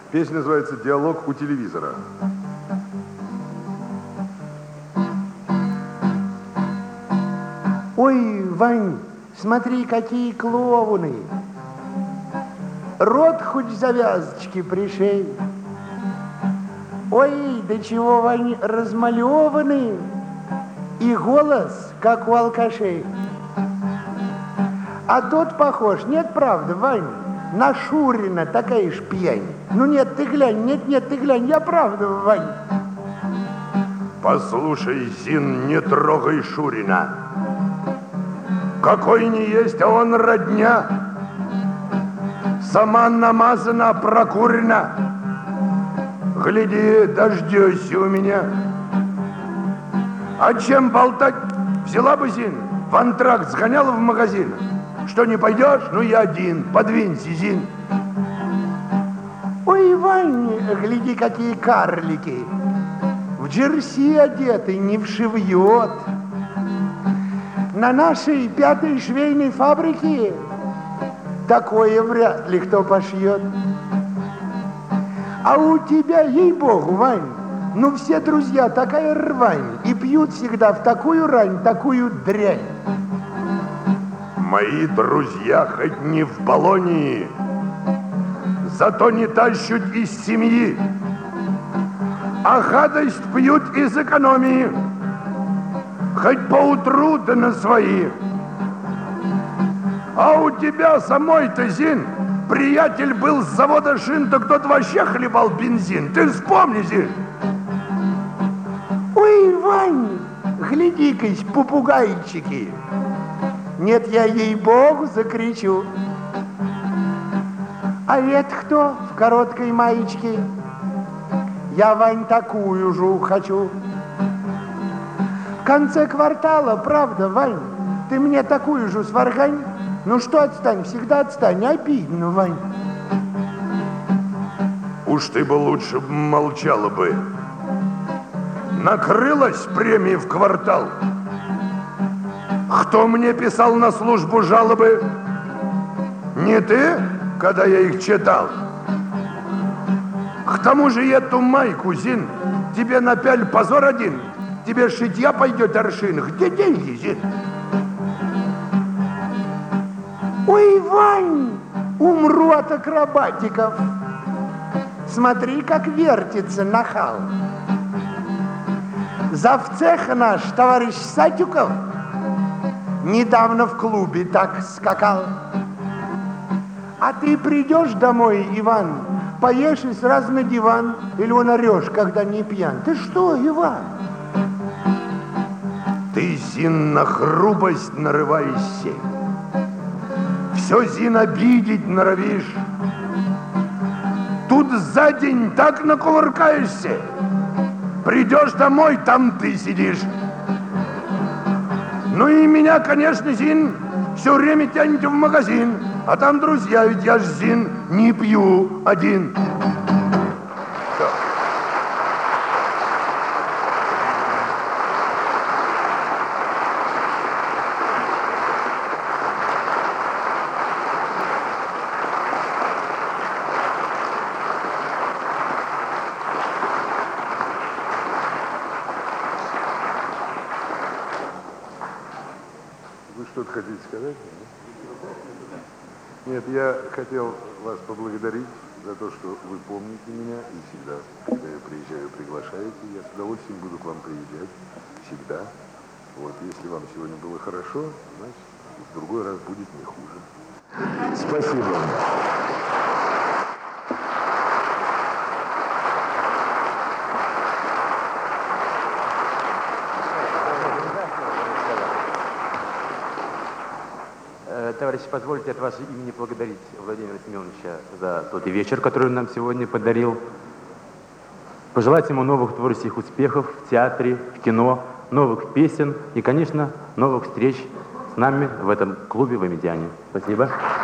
Песня называется «Диалог у телевизора». Ой, Вань, смотри, какие клоуны. Рот хоть завязочки пришей. Ой, до чего, Вань, размалеваны. И голос, как у алкашей. А тот похож, нет, правда, Вань, на Шурина, такая ж пьянь. Ну нет, ты глянь, нет, ты глянь, я правда, Вань. Послушай, Зин, не трогай Шурина. Какой не есть, а он родня. Сама намазана, прокурена. Гляди, дождешься у меня. А чем болтать? Взяла бы, Зин, в антракт сгоняла в магазин. Что, не пойдешь? Ну, я один. Подвинься, Зин. Ой, Вань, гляди, какие карлики. В джерси одеты, не вшивьет. На нашей 5-й швейной фабрике такое вряд ли кто пошьет. А у тебя, ей-богу, Вань, ну все друзья такая рвань, и пьют всегда в такую рань, такую дрянь. Мои друзья хоть не в Болонии, зато не тащут из семьи, а гадость пьют из экономии. Хоть поутру, да на свои. А у тебя самой-то, Зин, приятель был с завода шин, так тот вообще хлебал бензин. Ты вспомни, Зин. Ой, Вань, гляди-кась, попугайчики. Нет, я ей-богу закричу. А это кто в короткой маечке? Я, Вань, такую же хочу. В конце квартала, правда, Вань, ты мне такую же сваргань. Ну что, отстань, всегда отстань, обидно, Вань. Уж ты бы лучше молчала бы. Накрылась премии в квартал. Кто мне писал на службу жалобы? Не ты, когда я их читал? К тому же эту майку, Зин, тебе напяль позор один. Тебе шитья пойдет аршин. Где деньги, Зин? Ой, Вань, умру от акробатиков. Смотри, как вертится нахал. Завцеха наш, товарищ Сатюков, недавно в клубе так скакал. А ты придешь домой, Иван, поешь и сразу на диван, или он орешь, когда не пьян. Ты что, Иван? Ты, Зин, на грубость нарываешься. Все, Зин, обидеть норовишь. Тут за день так накувыркаешься. Придешь домой, там ты сидишь. Ну и меня, конечно, Зин, все время тянете в магазин. А там друзья, ведь я ж, Зин, не пью один. Вы что-то хотите сказать? Нет, я хотел вас поблагодарить за то, что вы помните меня и всегда, когда я приезжаю, приглашаете. Я с удовольствием буду к вам приезжать всегда. Вот, если вам сегодня было хорошо, значит, в другой раз будет не хуже. Спасибо. Товарищи, позвольте от вашего имени благодарить Владимира Семеновича за тот вечер, который он нам сегодня подарил. Пожелать ему новых творческих успехов в театре, в кино, новых песен и, конечно, новых встреч с нами в этом клубе в Эмидиане. Спасибо.